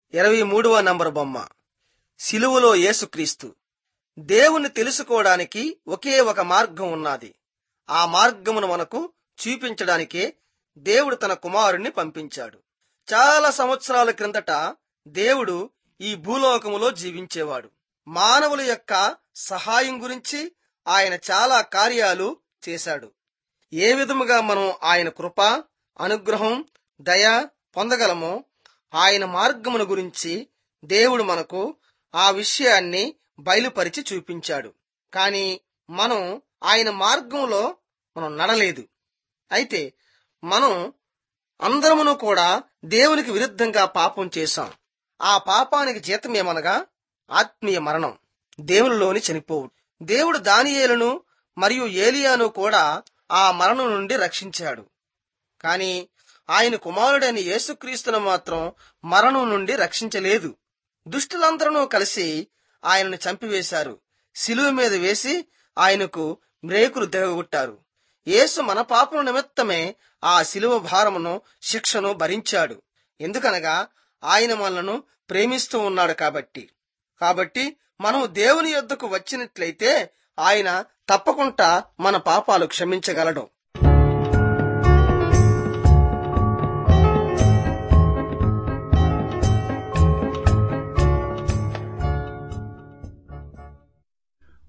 23వ number బొమ్మ. సిలువలో యేసుక్రీస్తు. దేవుణ్ణి తెలుసుకోవడానికి ఒకే ఒక మార్గం ఉన్నది. ఆ మార్గమును మనకు చూపించడానికే దేవుడు తన కుమారుణ్ణి పంపించాడు. చాలా సంవత్సరాల క్రిందట దేవుడు ఈ భూలోకములో జీవించేవాడు. మానవుల యొక్క సహాయం గురించి ఆయన చాలా కార్యాలు చేశాడు. ఏ విధముగా మనం ఆయన కృప, అనుగ్రహం, దయ పొందగలమో ఆయన మార్గమును గురించి దేవుడు మనకు ఆ విషయాన్ని బయలుపరిచి చూపించాడు. కానీ మనం ఆయన మార్గంలో నడలేదు. అయితే మనం అందరమును కూడా దేవునికి విరుద్ధంగా పాపం చేశాం. ఆ పాపానికి జీతం ఏమనగా ఆత్మీయ మరణం, దేవునిలోని చనిపోవుడు. దేవుడు దానియేలును మరియు ఏలియాను కూడా ఆ మరణం నుండి రక్షించాడు. కానీ ఆయన కుమారుడైన యేసుక్రీస్తును మాత్రం మరణం నుండి రక్షించలేదు. దుష్టులందరూ కలిసి ఆయనను చంపివేశారు. శిలువ మీద వేసి ఆయనకు మ్రేకులు దిగగొట్టారు. యేసు మన పాపల నిమిత్తమే ఆ శిలువ భారమును, శిక్షను భరించాడు. ఎందుకనగా ఆయన మనలను ప్రేమిస్తూ ఉన్నాడు కాబట్టి మనం దేవుని యొద్దకు వచ్చినట్లయితే ఆయన తప్పకుండా మన పాపాలు క్షమించగలడు.